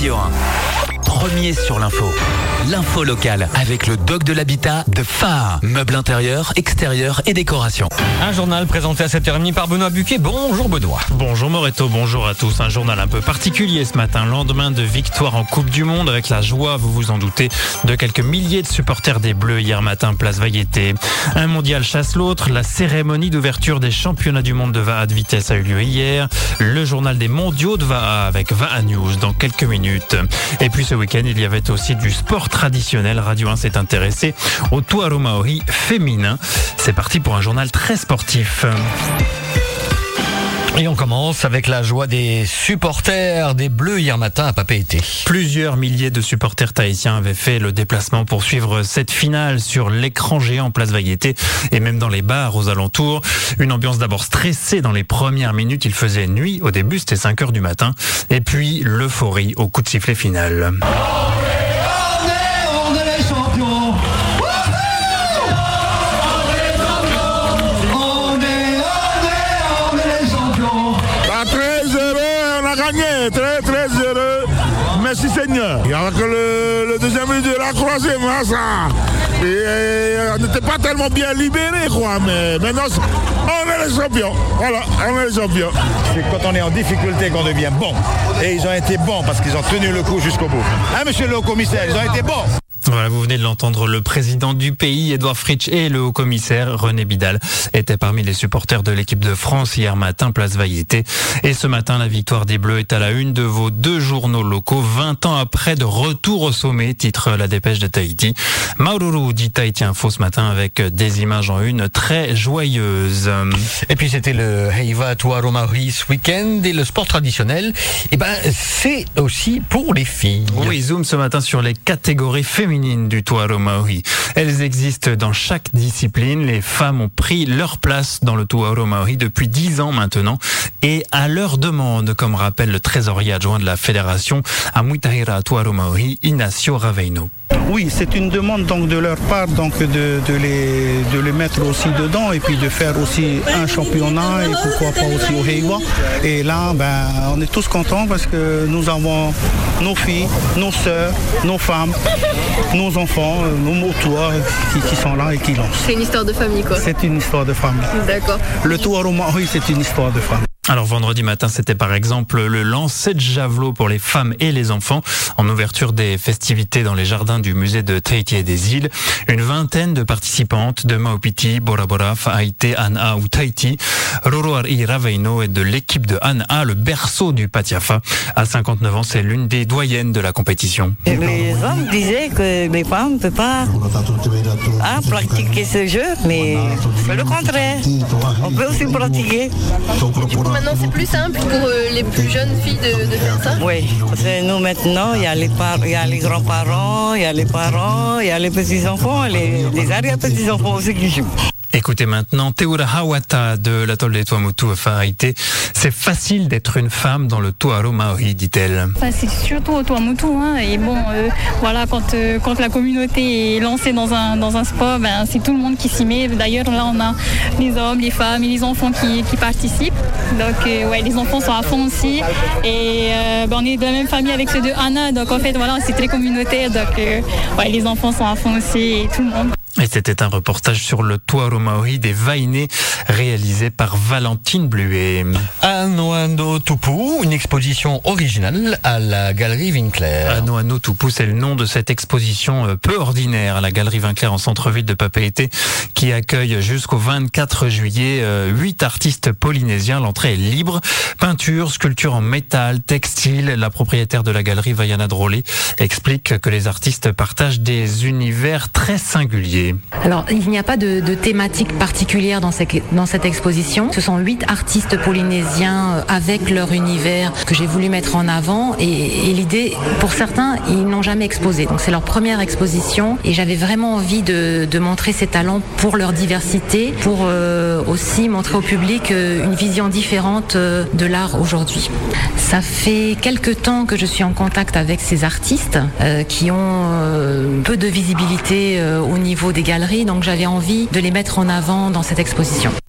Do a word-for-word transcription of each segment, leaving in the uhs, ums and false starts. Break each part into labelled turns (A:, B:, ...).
A: Radio un. Premier sur l'info. L'info locale avec le doc de l'habitat de F A A. Meubles intérieurs, extérieurs et décoration.
B: Un journal présenté à sept heures trente par Benoît Buquet. Bonjour Benoît.
C: Bonjour Moreto, bonjour à tous. Un journal un peu particulier ce matin, lendemain de victoire en Coupe du Monde avec la joie, vous vous en doutez, de quelques milliers de supporters des Bleus hier matin, place Vaiete. Un mondial chasse l'autre, la cérémonie d'ouverture des championnats du monde de V A A de vitesse a eu lieu hier. Le journal des mondiaux de V A A avec V A A News dans quelques minutes. Et puis ce week-end, il y avait aussi du sport traditionnel. Radio un s'est intéressé au Tuaro Maori féminin. C'est parti pour un journal très sportif.
B: Et on commence avec la joie des supporters des Bleus hier matin à Papeete.
C: Plusieurs milliers de supporters tahitiens avaient fait le déplacement pour suivre cette finale sur l'écran géant place Vaiete et même dans les bars aux alentours. Une ambiance d'abord stressée dans les premières minutes. Il faisait nuit au début, c'était cinq heures du matin. Et puis l'euphorie au coup de sifflet final.
D: Très très heureux, merci Seigneur. Il y a que le, le deuxième minute de la croisement, ça. Et, et, on n'était pas tellement bien libérés, quoi, mais maintenant on est les champions. Voilà, on est les champions.
E: C'est quand on est en difficulté qu'on devient bon. Et ils ont été bons parce qu'ils ont tenu le coup jusqu'au bout. Hein, monsieur le haut-commissaire, ils ont été bons.
C: Voilà, vous venez de l'entendre, le président du pays, Edouard Fritsch, et le haut-commissaire, René Bidal, étaient parmi les supporters de l'équipe de France hier matin, place Vaiete. Et ce matin, la victoire des Bleus est à la une de vos deux journaux locaux, vingt ans après de retour au sommet, titre la dépêche de Tahiti. Maururu dit Tahiti Info ce matin avec des images en une très joyeuses.
B: Et puis c'était le Heiva Tuaro Maori ce week-end et le sport traditionnel, et ben c'est aussi pour les filles.
C: Oui, zoom ce matin sur les catégories féminines du Tuaro Maori. Elles existent dans chaque discipline. Les femmes ont pris leur place dans le Tuaro Maori depuis dix ans maintenant et à leur demande, comme rappelle le trésorier adjoint de la fédération à Muitahira Tuaro Maori, Inacio Raveino.
F: Oui, c'est une demande donc de leur part donc de, de, les, de les mettre aussi dedans et puis de faire aussi un championnat et pourquoi pas aussi au Heiwa. Et là, ben, on est tous contents parce que nous avons nos filles, nos sœurs, nos femmes, nos enfants, nos motois qui, qui sont là et qui lancent.
G: C'est une histoire de famille quoi.
F: C'est une histoire de famille.
G: D'accord.
F: Le Tuaro Maori, c'est une histoire de famille.
C: Alors vendredi matin, c'était par exemple le lancer de javelot pour les femmes et les enfants en ouverture des festivités dans les jardins du musée de Tahiti et des îles. Une vingtaine de participantes de Maupiti, Bora Bora, Fa'aite, An'a ou Tahiti. Roroari Raveino est de l'équipe de An'a, le berceau du Patiafa. À cinquante-neuf ans, c'est l'une des doyennes de la compétition.
H: Les hommes disaient que les femmes ne peuvent pas hein, pratiquer ce jeu, mais c'est le contraire. On peut aussi pratiquer.
G: Du coup, maintenant, c'est plus simple pour euh, les plus jeunes filles de, de faire ça.
H: Oui, parce que nous maintenant, il y a les par- il y a les grands-parents, il y a les parents, il y a les petits-enfants, les, les arrière-petits-enfants aussi qui jouent.
C: Écoutez maintenant Teura Hawata de l'atoll des Tuamotu à Fa'aite. C'est facile d'être une femme dans le Tuaro Maori, dit-elle.
I: Enfin, c'est surtout au Tuamotu, hein. Et bon, euh, voilà, quand, euh, quand la communauté est lancée dans un, dans un sport, ben, c'est tout le monde qui s'y met. D'ailleurs, là, on a les hommes, les femmes et les enfants qui, qui participent. Donc, euh, ouais, les enfants sont à fond aussi. Et euh, ben, on est de la même famille avec ceux de An'a. Donc, en fait, voilà, c'est très communautaire. Donc, euh, ouais, les enfants sont à fond aussi et tout le monde.
C: Et c'était un reportage sur le Tuaro Maori des Vainés réalisé par Valentine Bluet.
B: Anoano Tupu, une exposition originale à la Galerie Winkler.
C: Anoano Tupu, c'est le nom de cette exposition peu ordinaire à la Galerie Winkler en centre-ville de Papeete qui accueille jusqu'au vingt-quatre juillet huit artistes polynésiens. L'entrée est libre. Peinture, sculpture en métal, textile. La propriétaire de la galerie, Vaiana Drolé, explique que les artistes partagent des univers très singuliers.
J: Alors, il n'y a pas de, de thématique particulière dans cette, dans cette exposition. Ce sont huit artistes polynésiens avec leur univers que j'ai voulu mettre en avant. Et, et l'idée, pour certains, ils n'ont jamais exposé. Donc, c'est leur première exposition. Et j'avais vraiment envie de, de montrer ces talents pour leur diversité, pour euh, aussi montrer au public euh, une vision différente euh, de l'art aujourd'hui. Ça fait quelques temps que je suis en contact avec ces artistes euh, qui ont euh, peu de visibilité euh, au niveau des galeries, donc j'avais envie de les mettre en avant dans cette exposition.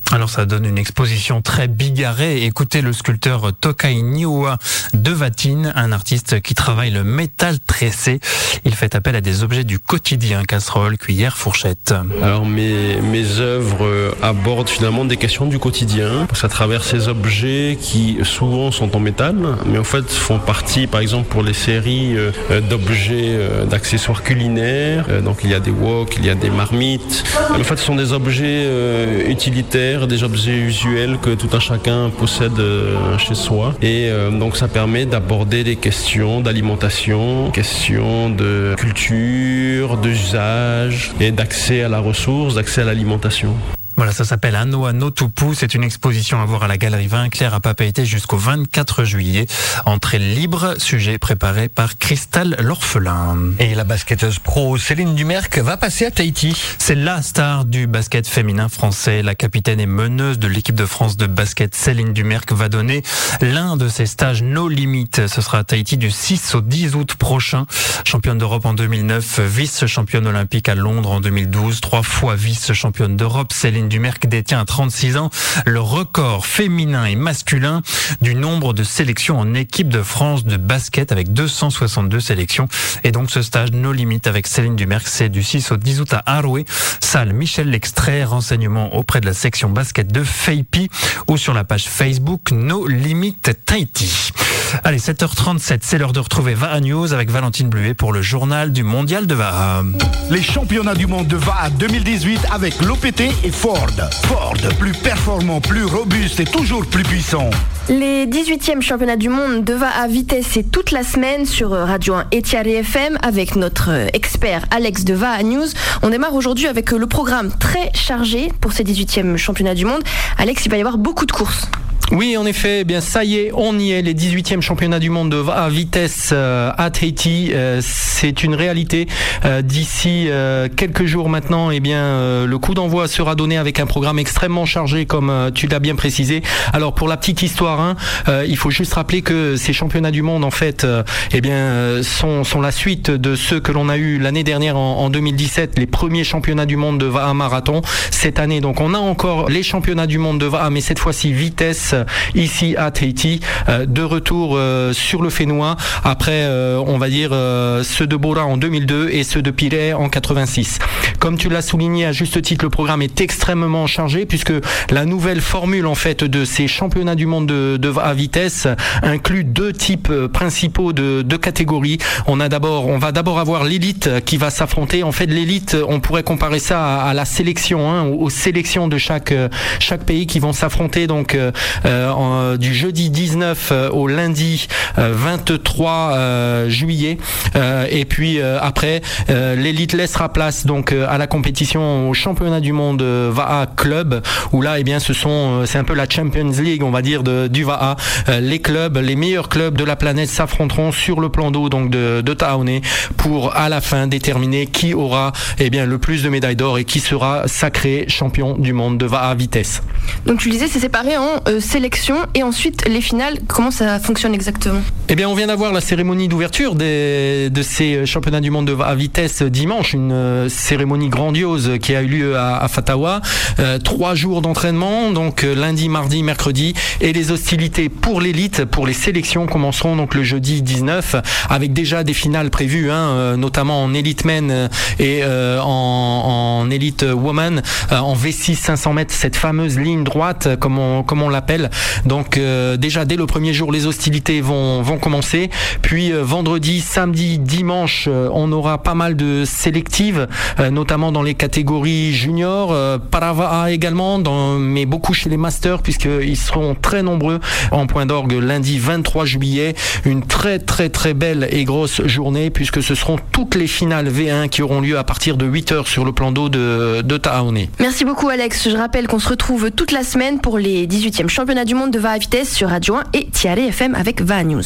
C: Alors ça donne une exposition très bigarrée. Écoutez le sculpteur Tokai Niwa de Vatine, un artiste qui travaille le métal tressé. Il fait appel à des objets du quotidien, casseroles, cuillères, fourchettes.
K: Alors mes, mes œuvres abordent finalement des questions du quotidien. Ça travers ces objets qui souvent sont en métal, mais en fait font partie par exemple pour les séries euh, d'objets, euh, d'accessoires culinaires. Euh, donc il y a des woks, il y a des marmites. En fait ce sont des objets euh, utilitaires, des objets usuels que tout un chacun possède chez soi. Et euh, donc ça permet d'aborder des questions d'alimentation, questions de culture, d'usage et d'accès à la ressource, d'accès à l'alimentation.
C: Voilà, ça s'appelle Anno Anno Tupu. C'est une exposition à voir à la Galerie Vinclair à Papeete jusqu'au vingt-quatre juillet. Entrée libre, sujet préparé par Cristal l'Orphelin.
B: Et la basketteuse pro Céline Dumerc va passer à Tahiti.
C: C'est la star du basket féminin français. La capitaine et meneuse de l'équipe de France de basket, Céline Dumerc, va donner l'un de ses stages No Limit. Ce sera à Tahiti du six au dix août prochain. Championne d'Europe en deux mille neuf, vice-championne olympique à Londres en deux mille douze, trois fois vice-championne d'Europe. Céline Dumerc détient à trente-six ans le record féminin et masculin du nombre de sélections en équipe de France de basket avec deux cent soixante-deux sélections. Et donc ce stage No Limit avec Céline Dumerc, c'est du six au dix août à Aroué, salle Michel L'Extrait. Renseignements auprès de la section basket de Feipi ou sur la page Facebook No Limit Tahiti. Allez, sept heures trente-sept, c'est l'heure de retrouver Vaha News avec Valentine Bluet pour le journal du mondial de Vaha.
L: Les championnats du monde de Vaha deux mille dix-huit avec l'O P T et Ford. Ford, plus performant, plus robuste et toujours plus puissant.
G: Les dix-huitièmes championnats du monde de Vaha vitesse, c'est toute la semaine sur Radio un et Tiare F M avec notre expert Alex de Vaha News. On démarre aujourd'hui avec le programme très chargé pour ces dix-huitièmes championnats du monde. Alex, il va y avoir beaucoup de courses.
M: Oui, en effet, eh bien ça y est, on y est, les dix-huitièmes championnats du monde de Vaha vitesse euh, à Tahiti, euh, c'est une réalité. Euh, d'ici euh, quelques jours maintenant, eh bien euh, le coup d'envoi sera donné avec un programme extrêmement chargé, comme euh, tu l'as bien précisé. Alors pour la petite histoire, hein, euh, il faut juste rappeler que ces championnats du monde, en fait, euh, eh bien euh, sont sont la suite de ceux que l'on a eu l'année dernière en, en deux mille dix-sept, les premiers championnats du monde de Vaha marathon. Cette année, donc, on a encore les championnats du monde de Vaha, mais cette fois-ci vitesse. Ici à Tahiti, euh, de retour euh, sur le Fénois après euh, on va dire euh, ceux de Bora en deux mille deux et ceux de Pirée en quatre-vingt-six. Comme tu l'as souligné à juste titre, le programme est extrêmement chargé puisque la nouvelle formule en fait de ces championnats du monde de, de Vaha vitesse inclut deux types principaux de, de catégories. On a d'abord, on va d'abord avoir l'élite qui va s'affronter. En fait, l'élite, on pourrait comparer ça à, à la sélection, hein, aux, aux sélections de chaque chaque pays qui vont s'affronter donc euh, Euh, en, du jeudi dix-neuf euh, au lundi euh, vingt-trois euh, juillet euh, et puis euh, après euh, l'élite laissera place donc euh, à la compétition au championnat du monde euh, Vaha Club où là eh bien ce sont euh, c'est un peu la Champions League on va dire de, du Vaha. Euh, les clubs, les meilleurs clubs de la planète s'affronteront sur le plan d'eau donc de, de Taoné pour à la fin déterminer qui aura eh bien le plus de médailles d'or et qui sera sacré champion du monde de Vaha vitesse.
G: Donc tu le disais, c'est séparé en euh, sélection et ensuite les finales. Comment ça fonctionne exactement ?
M: Eh bien, on vient d'avoir la cérémonie d'ouverture des, de ces championnats du monde de Vaha vitesse dimanche, une euh, cérémonie grandiose qui a eu lieu à, à Fatawa. Euh, trois jours d'entraînement, donc euh, lundi, mardi, mercredi, et les hostilités pour l'élite, pour les sélections commenceront donc le jeudi dix-neuf, avec déjà des finales prévues, hein, euh, notamment en élite men et euh, en, en élite woman, euh, en V six cinq cents mètres, cette fameuse ligne droite, comme on, comme on l'appelle. Donc euh, déjà dès le premier jour, les hostilités vont vont commencer. Puis euh, vendredi, samedi, dimanche, euh, on aura pas mal de sélectives, euh, notamment dans les catégories juniors, euh, Paravaha également, dans, mais beaucoup chez les masters puisqu'ils seront très nombreux en point d'orgue lundi vingt-trois juillet. Une très très très belle et grosse journée puisque ce seront toutes les finales V un qui auront lieu à partir de huit heures sur le plan d'eau de, de Taoné.
G: Merci beaucoup Alex. Je rappelle qu'on se retrouve toute la semaine pour les dix-huitièmes championnats du monde de Vaha vitesse sur Radio un et Tiare F M avec Vaha News.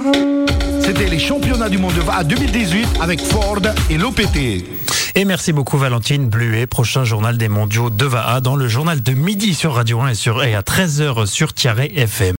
L: C'était les championnats du monde de Vaha deux mille dix-huit avec Ford et l'O P T.
C: Et merci beaucoup Valentine Bluet. Prochain journal des mondiaux de Vaha dans le journal de midi sur Radio un et, sur, et à treize heures sur Tiare F M.